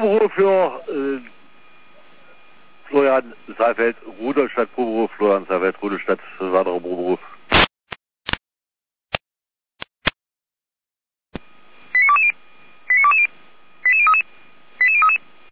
Probero für Florian Saalfeld, Rudolstadt Probero, Florian Saalfeld, Rudolstadt, weiterer Probero